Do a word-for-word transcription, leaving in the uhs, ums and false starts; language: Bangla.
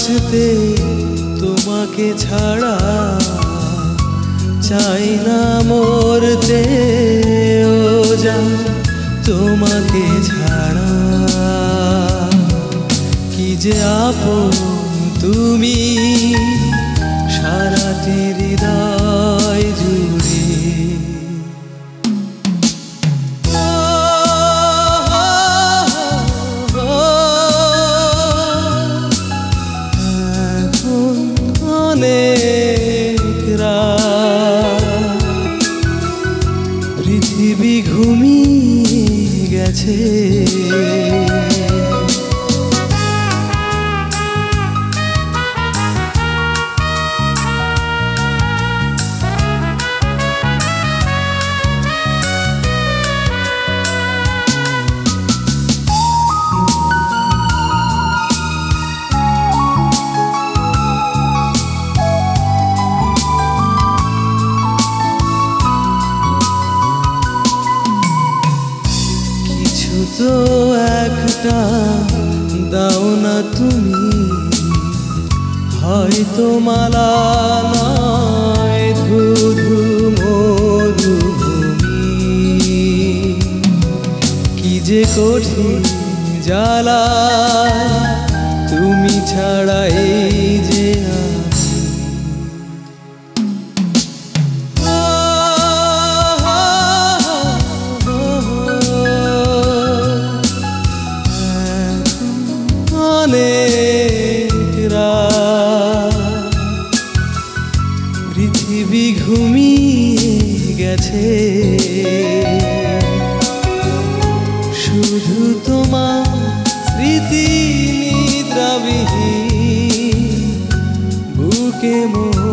বাঁচতে তোমাকে ছাড়া, চাই না মরতে ও জান তোমাকে ছাড়া। কি যে আপন তুমি সারাটি হৃদয় জুড়ে। পৃথিবী ঘুমিয়ে গেছে, তো একটা দাও না তুমি, হয়তো মালা নয় ধুধু মরুভূমি। কি যে কঠিন জ্বালা তুমি ছাড়া এই যে পৃথিবী ঘুমিয়ে গেছে। শুধু তোমার স্মৃতি নিদ্রাবিহীন বুকে মো